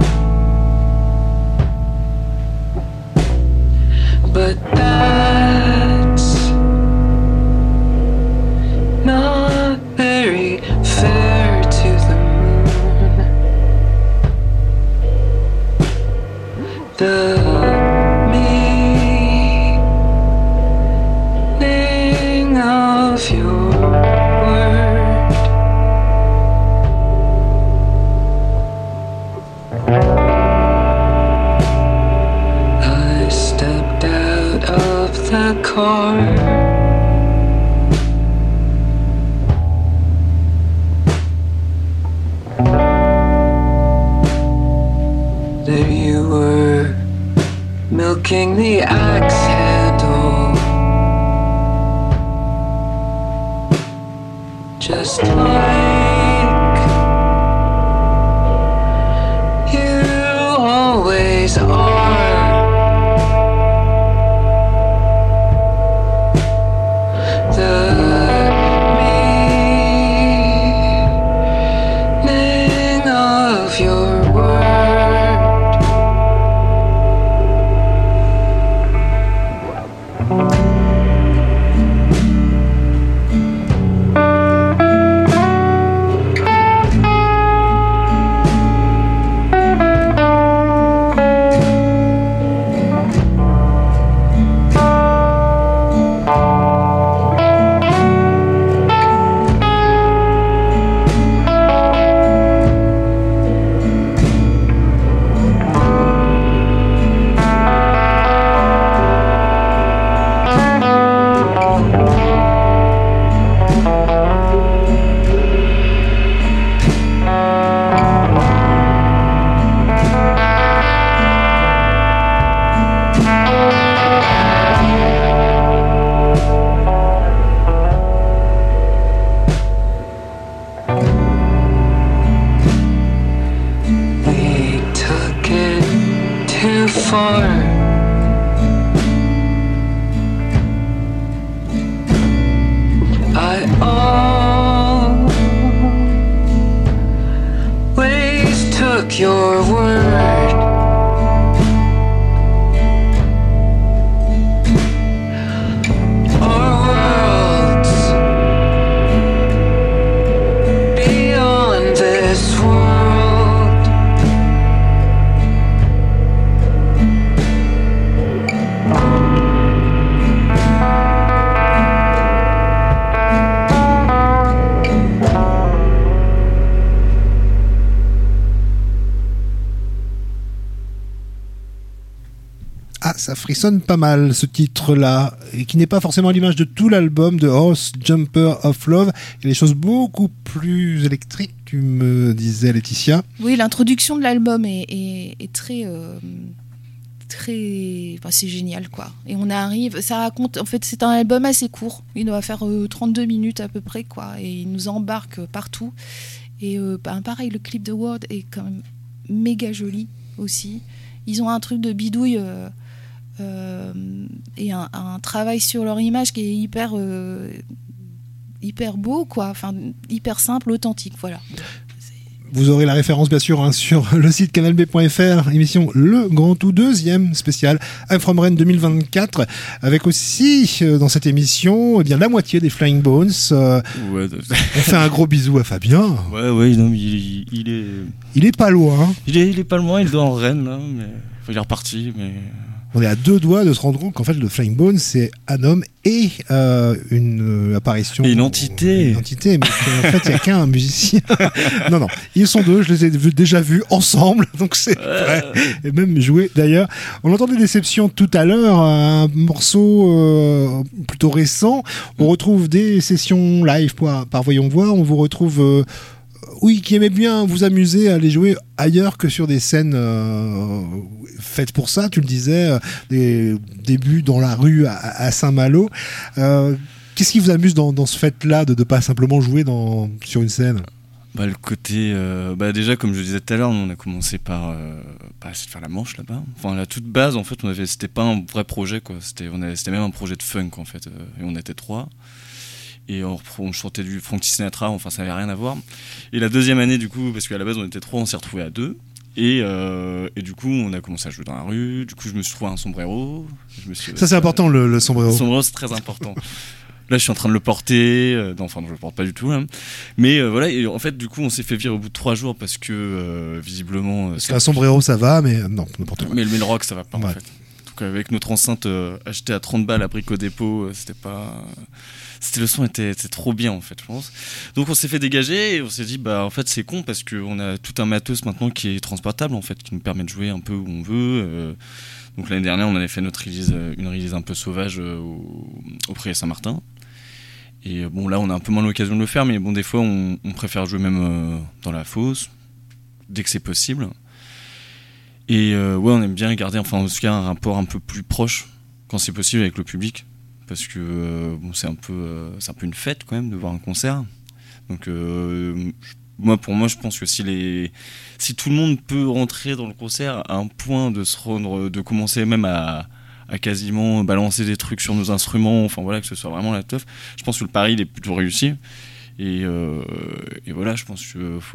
but that's not very fair to the moon. The meaning of your the car. There you were, milking the axe handle, just like you always are. Ah, ça frissonne pas mal ce titre-là, et qui n'est pas forcément à l'image de tout l'album de Horse Jumper of Love. Il y a des choses beaucoup plus électriques, tu me disais, Laetitia. Oui, l'introduction de l'album est très... enfin, c'est génial, quoi. Et on arrive, ça raconte, en fait, c'est un album assez court. Il doit faire 32 minutes à peu près, quoi. Et il nous embarque partout. Et pareil, le clip de Ward est quand même méga joli aussi. Ils ont un truc de bidouille et un travail sur leur image qui est hyper beau, quoi. Enfin, hyper simple, authentique, voilà. Vous aurez la référence bien sûr sur le site canalb.fr, émission Le Grand Tout, 2e spécial I'm From Rennes 2024, avec aussi dans cette émission eh bien la moitié des Flying Bones. Ouais, On fait un gros bisou à Fabien. Ouais, non, mais il est. Il est pas loin. Il est pas loin, il doit en Rennes, là, mais il est reparti, mais. On est à 2 doigts de se rendre compte qu'en fait le Flying Bones c'est un homme et une apparition. Et une entité. Une entité, mais en fait il n'y a qu'un musicien. non, ils sont 2, je les ai déjà vus ensemble, donc c'est vrai. Et même joué d'ailleurs. On entend des déceptions tout à l'heure, un morceau plutôt récent. On retrouve des sessions live par Voyons Voir, on vous retrouve... Oui, qui aimait bien vous amuser à aller jouer ailleurs que sur des scènes faites pour ça. Tu le disais, des débuts dans la rue à Saint-Malo. Qu'est-ce qui vous amuse dans ce fait-là de ne pas simplement jouer sur une scène ? Le côté... déjà, comme je disais tout à l'heure, on a commencé par essayer de faire la manche là-bas. Enfin, la toute base, en fait, c'était pas un vrai projet, quoi. C'était même un projet de funk, en fait. Et on était 3. Et on chantait du Frank Sinatra, enfin ça n'avait rien à voir. Et la deuxième année du coup, parce qu'à la base on était 3, on s'est retrouvés à 2. Et du coup on a commencé à jouer dans la rue. Du coup je me suis trouvé un sombrero. Ça c'est important le sombrero. Le sombrero c'est très important. Là je suis en train de le porter. Enfin je le porte pas du tout hein. Mais voilà, et en fait du coup on s'est fait virer au bout de 3 jours parce que visiblement... un sombrero ça va, mais non, n'importe quoi. Mais le rock ça va pas ouais. En fait. Donc avec notre enceinte achetée à 30 balles à Brico Dépôt, le son était trop bien en fait je pense. Donc on s'est fait dégager et on s'est dit en fait c'est con parce qu'on a tout un matos maintenant qui est transportable en fait, qui nous permet de jouer un peu où on veut. Donc l'année dernière on avait fait une release un peu sauvage au Pré Saint-Martin. Et là on a un peu moins l'occasion de le faire, mais des fois on préfère jouer même dans la fosse dès que c'est possible. Et on aime bien garder en tout cas un rapport un peu plus proche quand c'est possible avec le public. Parce que c'est un peu une fête quand même de voir un concert. Donc pour moi je pense que si tout le monde peut rentrer dans le concert à un point de commencer même à quasiment balancer des trucs sur nos instruments, enfin voilà, que ce soit vraiment la teuf, je pense que le pari il est plutôt réussi. Et voilà, je pense que faut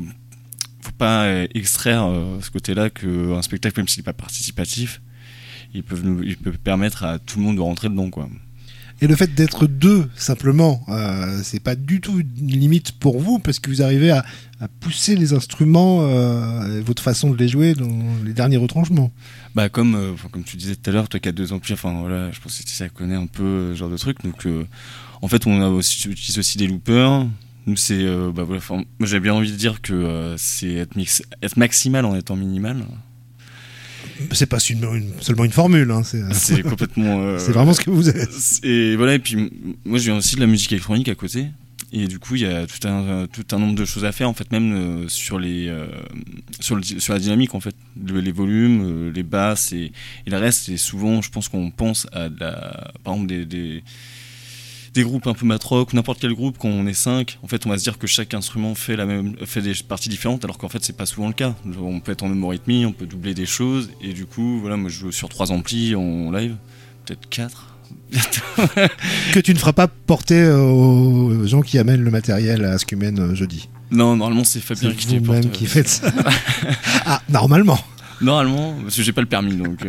pas extraire ce côté-là qu'un spectacle, même s'il n'est pas participatif, il peut permettre à tout le monde de rentrer dedans, quoi. Et le fait d'être 2 simplement, c'est pas du tout une limite pour vous parce que vous arrivez à pousser les instruments, votre façon de les jouer dans les derniers retranchements. Comme tu disais tout à l'heure, toi qui as 2 amplis, enfin voilà, je pense que ça connaît un peu ce genre de truc. Donc en fait, on a utilise aussi des loopers. Nous c'est moi j'ai bien envie de dire que c'est être maximal en étant minimal. C'est pas seulement une formule, hein, c'est complètement. C'est vraiment ce que vous êtes. Et voilà, et puis moi je viens aussi de la musique électronique à côté, et du coup il y a tout un nombre de choses à faire en fait, même sur la dynamique en fait, les volumes, les basses et le reste. Et souvent je pense qu'on pense à par exemple des groupes un peu mat-rock ou n'importe quel groupe, quand on est 5, en fait on va se dire que chaque instrument fait des parties différentes, alors qu'en fait c'est pas souvent le cas. On peut être en homorythmie, on peut doubler des choses, et du coup voilà, moi je joue sur 3 amplis en live, peut-être 4 que tu ne feras pas porter aux gens qui amènent le matériel à Ascumen jeudi. Non, normalement c'est Fabien qui porte. Vous-même qui faites ça. Ah, normalement, parce que j'ai pas le permis, donc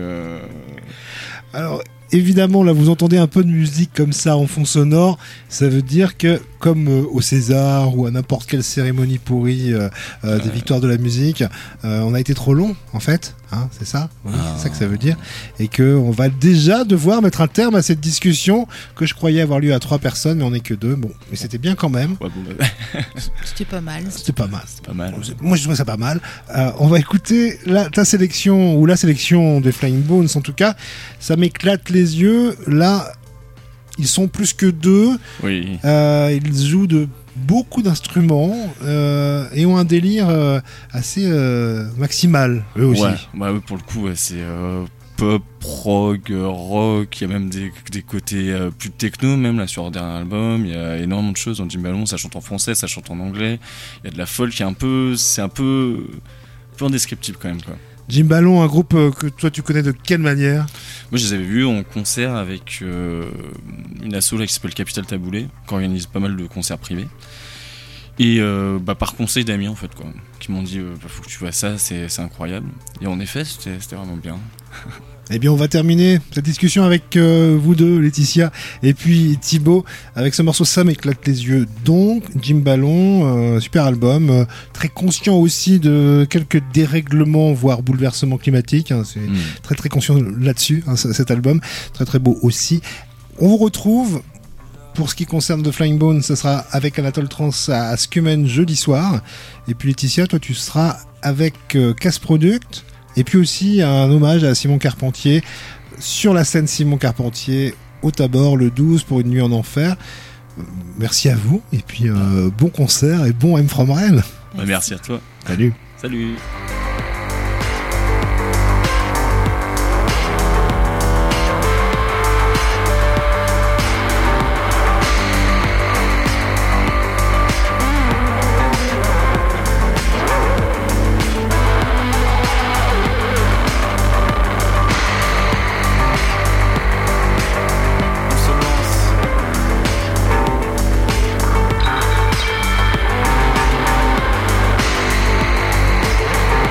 alors évidemment, là, vous entendez un peu de musique comme ça en fond sonore. Ça veut dire que comme au César ou à n'importe quelle cérémonie pourrie des victoires de la musique, on a été trop long en fait, hein, c'est ça, oui, c'est ça que ça veut dire, et que on va déjà devoir mettre un terme à cette discussion que je croyais avoir lieu à 3 personnes, mais on n'est que 2. Bon, mais c'était bien quand même. Ouais, C'était pas mal. C'était pas mal. pas mal. Moi je trouvais ça pas mal. On va écouter ta sélection, ou la sélection des Flying Bones en tout cas. Ça m'éclate les yeux. Là, ils sont plus que 2. Oui. Ils jouent de beaucoup d'instruments et ont un délire assez maximal, eux aussi. Ouais, bah, pour le coup, ouais, c'est pop, rock, il y a même des côtés plus techno, même là sur leur dernier album. Il y a énormément de choses dans Jim Ballon. Ça chante en français, ça chante en anglais. Il y a de la folk c'est un peu indescriptible quand même, quoi. Jim Ballon, un groupe que toi tu connais de quelle manière ? Moi, je les avais vus en concert avec une asso là, qui s'appelle Capital Taboulé, qui organise pas mal de concerts privés. Et par conseil d'amis, en fait, quoi, qui m'ont dit faut que tu vois ça, c'est incroyable. Et en effet, c'était vraiment bien. Eh bien, on va terminer cette discussion avec vous deux, Laetitia, et puis Thibaut, avec ce morceau Ça m'éclate les yeux. Donc, Jim Ballon, super album, très conscient aussi de quelques dérèglements, voire bouleversements climatiques. Hein, c'est très très conscient là-dessus, hein, cet album, très très beau aussi. On vous retrouve. Pour ce qui concerne The Flying Bones, ce sera avec Anatole Trans à Scumen jeudi soir. Et puis Laetitia, toi tu seras avec Casse Product. Et puis aussi un hommage à Simon Carpentier sur la scène Simon Carpentier au Tabor le 12 pour une nuit en enfer. Merci à vous. Et puis bon concert et bon I'm From Rennes. Merci à toi. Salut. Salut. On se lance.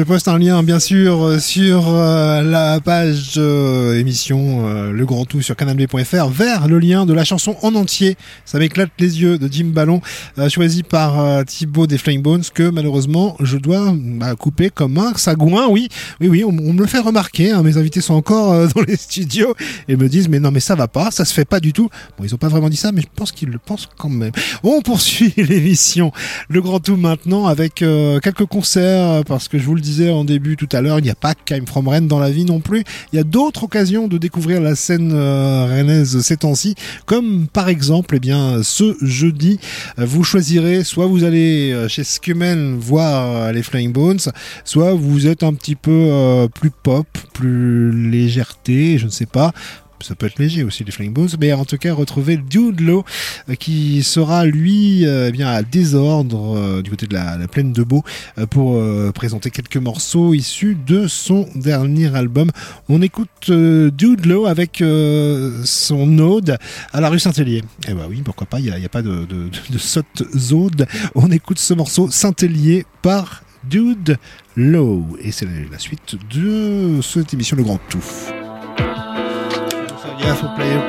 poste un lien bien sûr sur la page émission Le Grand Tout sur canalb.fr vers le lien de la chanson en entier. Ça m'éclate les yeux de Jim Ballon, choisi par Thibaut des Flying Bones, que malheureusement je dois couper comme un sagouin. Oui, on me le fait remarquer. Mes invités sont encore dans les studios et me disent mais non mais ça va pas, ça se fait pas du tout. Bon, ils ont pas vraiment dit ça, mais je pense qu'ils le pensent quand même. On poursuit l'émission Le Grand Tout maintenant avec quelques concerts, parce que je vous le disais en début tout à l'heure, il n'y a pas qu'Im From Rennes dans la vie non plus. Il y a d'autres occasions de découvrir la scène rennaise ces temps-ci, comme par exemple ce jeudi, vous choisirez, soit vous allez chez Scumen voir les Flying Bones, soit vous êtes un petit peu plus pop, plus légèreté, je ne sais pas. Ça peut être léger aussi les Flying Bones, mais en tout cas retrouver Dude Low qui sera lui à Désordre du côté de la plaine de Beau pour présenter quelques morceaux issus de son dernier album. On écoute Dude Low avec son ode à la rue Saint-Hélier. Eh bah oui, pourquoi pas, il n'y a pas de sotte zode. On écoute ce morceau Saint-Hélier par Dude Low et c'est la suite de cette émission Le Grand Tout. Yeah, faut player.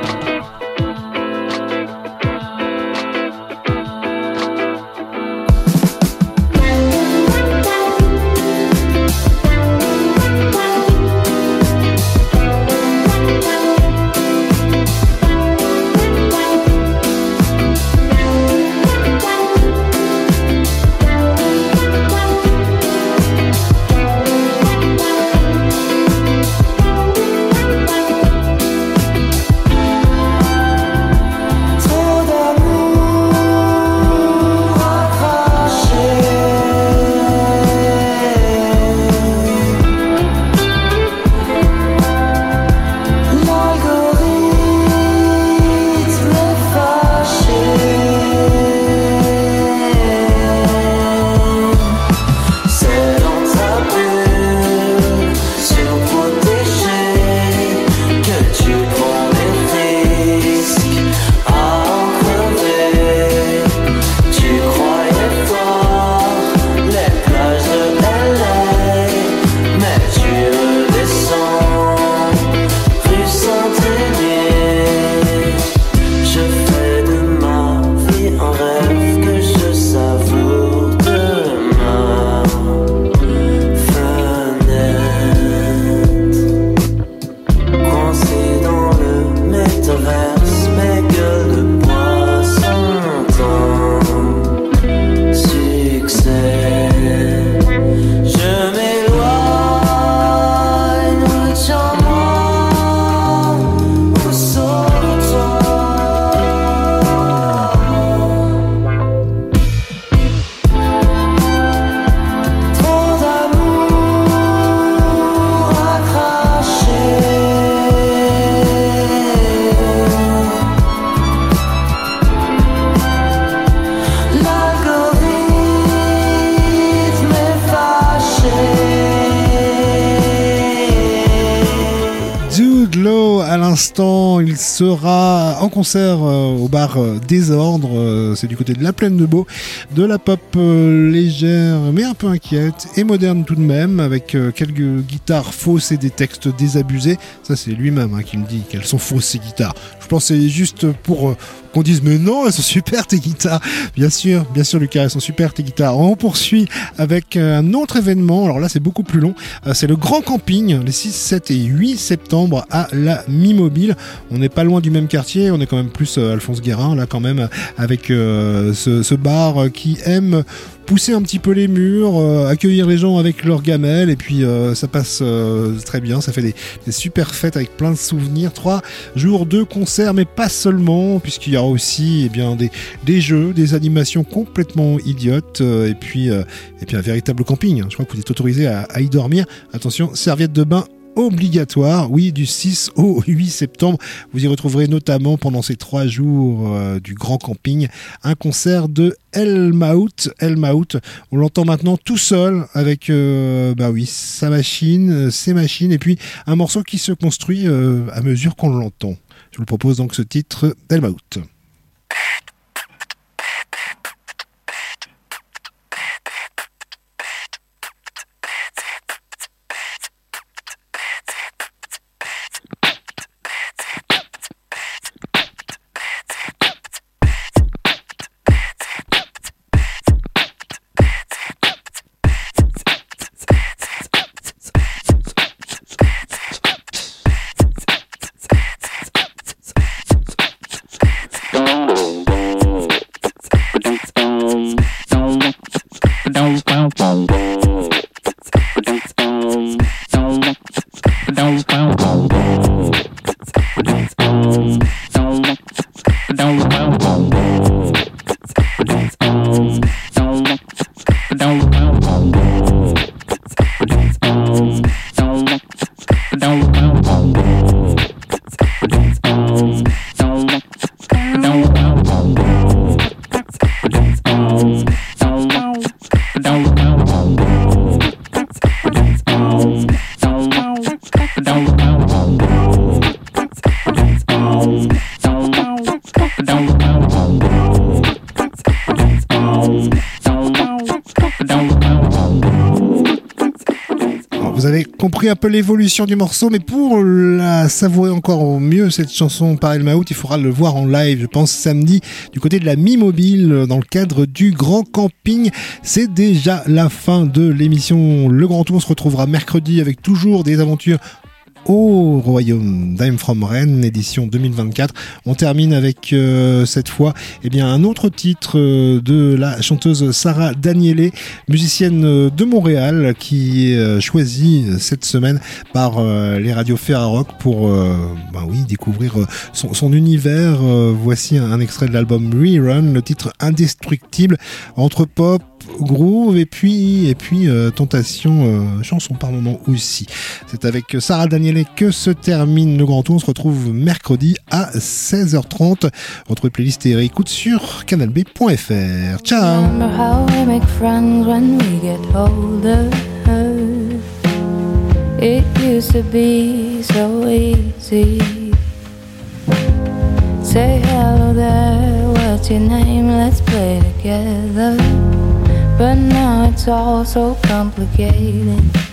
Il sera en concert au bar Désordre, c'est du côté de la plaine de Beau, de la pop légère mais un peu inquiète et moderne tout de même, avec quelques guitares fausses et des textes désabusés. Ça c'est lui-même qui me dit qu'elles sont fausses ces guitares. Je pense que c'est juste pour qu'on dise mais non, elles sont super tes guitares. Bien sûr Lucas, elles sont super tes guitares. On poursuit avec un autre événement, alors là c'est beaucoup plus long, c'est le Grand Camping les 6, 7 et 8 septembre à la Mi-Mobile. On n'est pas loin du même quartier, on est quand même plus Alphonse Guérin là quand même, avec ce bar qui aime pousser un petit peu les murs, accueillir les gens avec leurs gamelles, et puis ça passe très bien, ça fait des super fêtes avec plein de souvenirs. 3 jours de concerts, mais pas seulement, puisqu'il y aura aussi des jeux, des animations complètement idiotes, et puis un véritable camping. Je crois que vous êtes autorisé à y dormir. Attention, serviette de bain obligatoire, oui, du 6 au 8 septembre. Vous y retrouverez notamment pendant ces 3 jours du Grand Camping un concert de Helmhout. On l'entend maintenant tout seul avec sa machine, ses machines, et puis un morceau qui se construit à mesure qu'on l'entend. Je vous propose donc ce titre d'Helmhout. Vous avez compris un peu l'évolution du morceau, mais pour la savourer encore mieux, cette chanson par El Maout, il faudra le voir en live, je pense samedi, du côté de la Mi-Mobile, dans le cadre du Grand Camping. C'est déjà la fin de l'émission Le Grand Tour. On se retrouvera mercredi avec toujours des aventures au royaume d'Im From Rennes, édition 2024. On termine avec cette fois un autre titre de la chanteuse Sarah Daniele, musicienne de Montréal, qui est choisie cette semaine par les radios Ferrarock pour découvrir son univers. Voici un extrait de l'album Rerun, le titre Indestructible, entre pop, groove et puis tentation, chanson par moment aussi. C'est avec Sarah Daniele que se termine le Grand Tour. On se retrouve mercredi à 16h30. Retrouve les playlists et réécoute sur canalb.fr. Ciao. Remember how we make friends when we get older. It used to be so easy. Say hello there, what's your name? Let's play together. But now it's all so complicated.